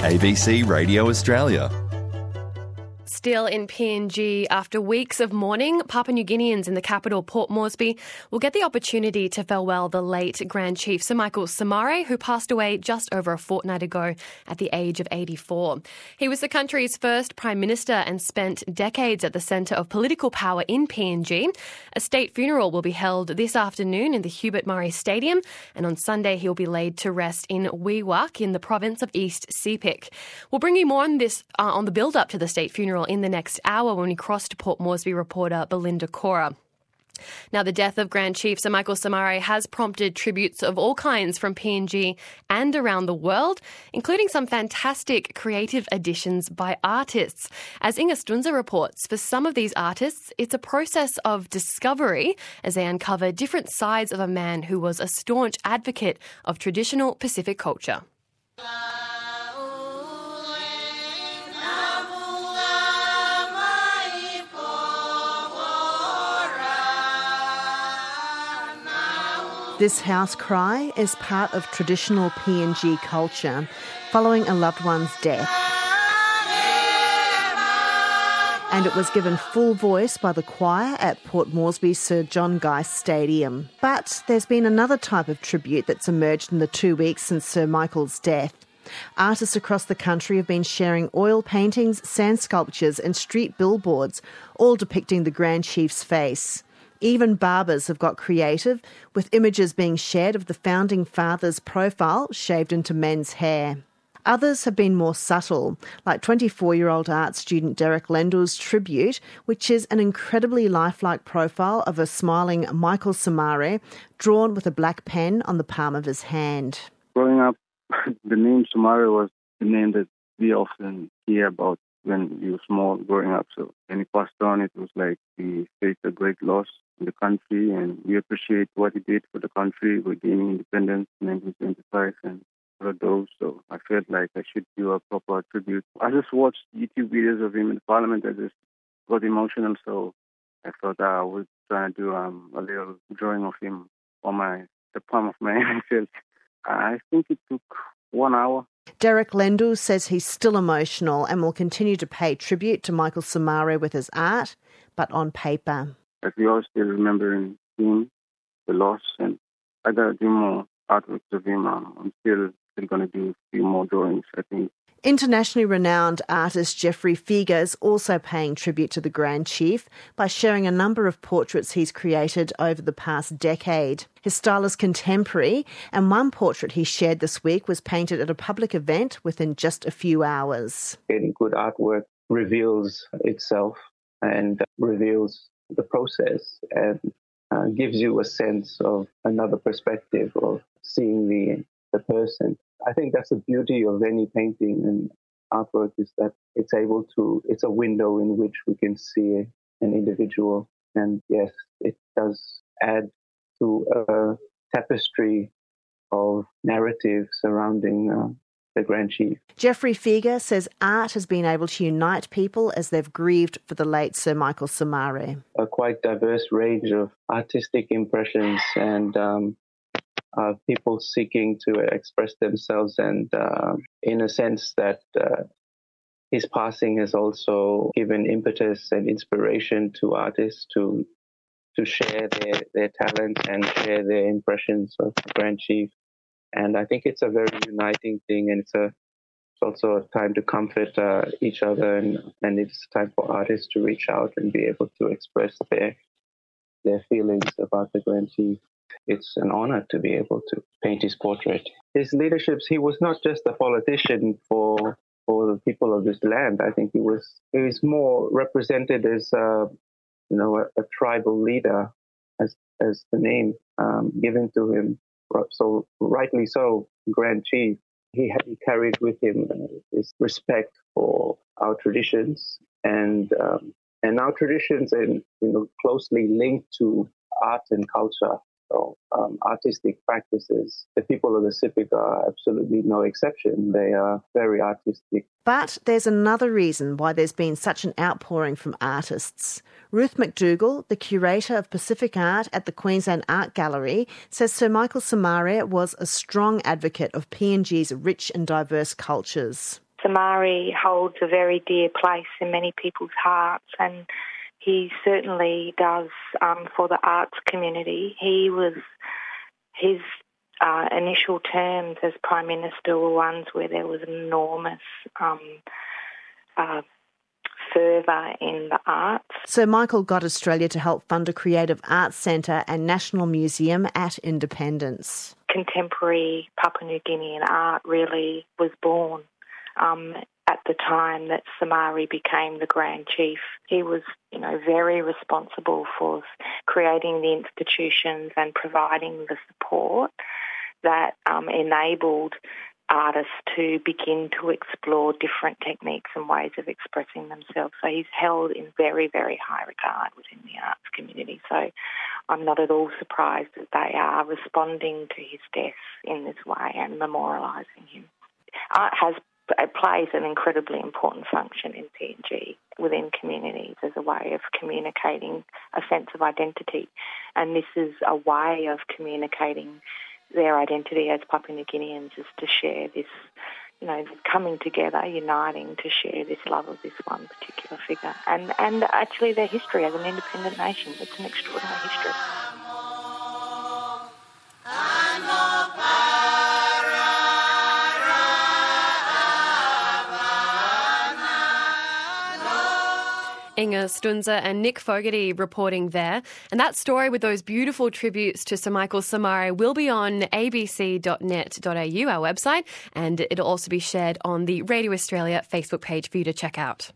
ABC Radio Australia. Still in PNG, after weeks of mourning, Papua New Guineans in the capital, Port Moresby, will get the opportunity to farewell the late Grand Chief Sir Michael Somare, who passed away just over a fortnight ago at the age of 84. He was the country's first Prime Minister and spent decades at the centre of political power in PNG. A state funeral will be held this afternoon in the Hubert Murray Stadium, and on Sunday he'll be laid to rest in Wewak in the province of East Sepik. We'll bring you more on this on the build-up to the state funeral in the next hour when we cross to Port Moresby reporter Belinda Cora. Now, the death of Grand Chief Sir Michael Somare has prompted tributes of all kinds from PNG and around the world, including some fantastic creative additions by artists. As Inga Stunza reports, for some of these artists, it's a process of discovery as they uncover different sides of a man who was a staunch advocate of traditional Pacific culture. This house cry is part of traditional PNG culture following a loved one's death. And it was given full voice by the choir at Port Moresby Sir John Geiss Stadium. But there's been another type of tribute that's emerged in the 2 weeks since Sir Michael's death. Artists across the country have been sharing oil paintings, sand sculptures and street billboards, all depicting the Grand Chief's face. Even barbers have got creative, with images being shared of the founding father's profile shaved into men's hair. Others have been more subtle, like 24-year-old art student Derek Lendu's tribute, which is an incredibly lifelike profile of a smiling Michael Somare, drawn with a black pen on the palm of his hand. Growing up, the name Somare was the name that we often hear about when we were small growing up. So when he passed on, it was like we faced a great loss in the country, and we appreciate what he did for the country. We're gaining independence in 1925 and all of those. So I felt like I should do a proper tribute. I just watched YouTube videos of him in the parliament. I just got emotional, so I thought I would try to do a little drawing of him on the palm of my hand. I think it took 1 hour. Derek Lendu says he's still emotional and will continue to pay tribute to Michael Somare with his art, but on paper. But we all still remembering him, the loss, and I got to do more artworks of him. I'm still going to do a few more drawings, I think. Internationally renowned artist Jeffrey Figa is also paying tribute to the Grand Chief by sharing a number of portraits he's created over the past decade. His style is contemporary, and one portrait he shared this week was painted at a public event within just a few hours. Any good artwork reveals itself and reveals the process and gives you a sense of another perspective of seeing the person. I think that's the beauty of any painting and artwork, is that it's a window in which we can see an individual. And yes, it does add to a tapestry of narrative surrounding the Grand Chief. Jeffrey Figa says art has been able to unite people as they've grieved for the late Sir Michael Somare. A quite diverse range of artistic impressions and people seeking to express themselves, and in a sense that his passing has also given impetus and inspiration to artists to share their talents and share their impressions of the Grand Chief. And I think it's a very uniting thing, and it's also a time to comfort each other, and it's time for artists to reach out and be able to express their feelings about the Grand Chief. It's an honor to be able to paint his portrait. His leaderships, he was not just a politician for the people of this land. I think he was more represented as a tribal leader, as the name given to him. So rightly so, Grand Chief. He carried with him his respect for our traditions, and our traditions and closely linked to art and culture. So artistic practices, the people of the Pacific are absolutely no exception. They are very artistic. But there's another reason why there's been such an outpouring from artists. Ruth McDougall, the curator of Pacific art at the Queensland Art Gallery, says Sir Michael Somare was a strong advocate of PNG's rich and diverse cultures. Samari holds a very dear place in many people's hearts, and he certainly does for the arts community. His initial terms as Prime Minister were ones where there was enormous fervour in the arts. Sir Michael got Australia to help fund a creative arts centre and national museum at independence. Contemporary Papua New Guinean art really was born at the time that Samari became the Grand Chief. He was, very responsible for creating the institutions and providing the support that enabled artists to begin to explore different techniques and ways of expressing themselves. So he's held in very, very high regard within the arts community. So I'm not at all surprised that they are responding to his death in this way and memorialising him. Art plays an incredibly important function in PNG within communities as a way of communicating a sense of identity. And this is a way of communicating their identity as Papua New Guineans, is to share this, coming together, uniting to share this love of this one particular figure. And actually their history as an independent nation. It's an extraordinary history. Inga Stunza and Nick Fogarty reporting there. And that story with those beautiful tributes to Sir Michael Somare will be on abc.net.au, our website, and it'll also be shared on the Radio Australia Facebook page for you to check out.